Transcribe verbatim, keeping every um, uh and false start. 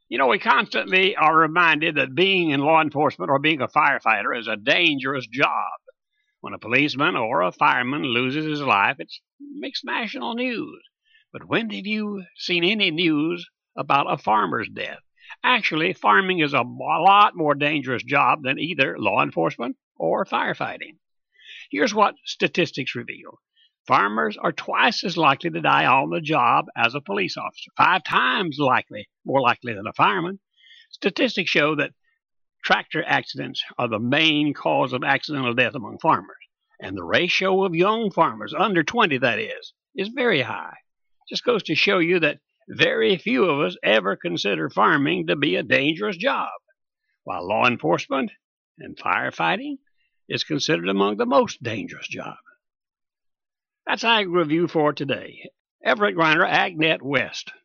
You know, we constantly are reminded that being in law enforcement or being a firefighter is a dangerous job. When a policeman or a fireman loses his life, it makes national news. But when have you seen any news about a farmer's death? Actually, farming is a lot more dangerous job than either law enforcement or firefighting. Here's what statistics reveal. Farmers are twice as likely to die on the job as a police officer, five times likely, more likely than a fireman. Statistics show that tractor accidents are the main cause of accidental death among farmers, and the ratio of young farmers, under twenty that is, is very high. Just goes to show you that very few of us ever consider farming to be a dangerous job, while law enforcement and firefighting is considered among the most dangerous jobs. That's Ag Review for today. Everett Griner, AgNet West.